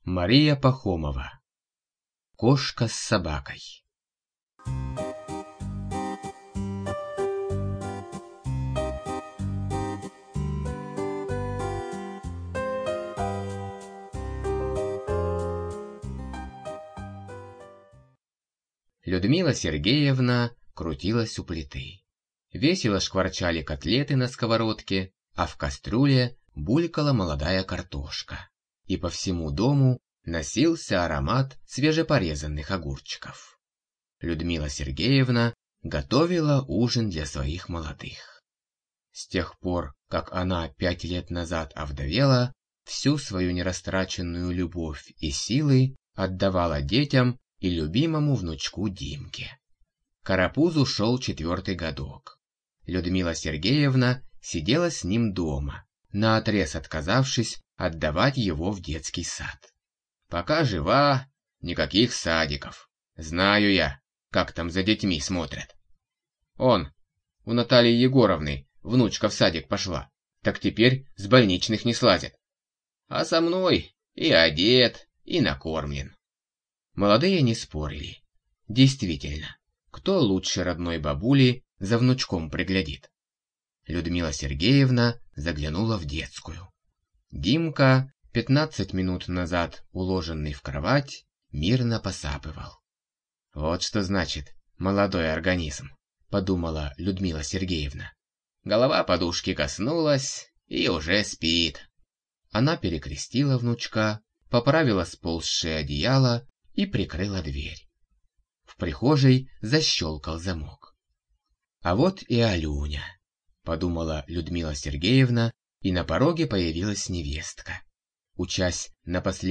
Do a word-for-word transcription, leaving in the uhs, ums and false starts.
Мария Пахомова. Кошка с собакой. Людмила Сергеевна крутилась у плиты. Весело шкварчали котлеты на сковородке, а в кастрюле булькала молодая картошка. И по всему дому носился аромат свежепорезанных огурчиков. Людмила Сергеевна готовила ужин для своих молодых. С тех пор, как она пять лет назад овдовела, всю свою нерастраченную любовь и силы отдавала детям и любимому внучку Димке. Карапузу шел четвертый годок. Людмила Сергеевна сидела с ним дома, наотрез отказавшись отдавать его в детский сад. Пока жива, никаких садиков. Знаю я, как там за детьми смотрят. Он, у Натальи Егоровны, внучка в садик пошла, так теперь с больничных не слазит. А со мной и одет, и накормлен. Молодые не спорили. Действительно, кто лучше родной бабули за внучком приглядит? Людмила Сергеевна заглянула в детскую. Димка, пятнадцать минут назад уложенный в кровать, мирно посапывал. Вот что значит молодой организм, подумала Людмила Сергеевна. Голова подушки коснулась и уже спит. Она перекрестила внучка, поправила сползшее одеяло и прикрыла дверь. В прихожей защелкал замок. А вот и Алюня, подумала Людмила Сергеевна, и на пороге появилась невестка. Учась на последнем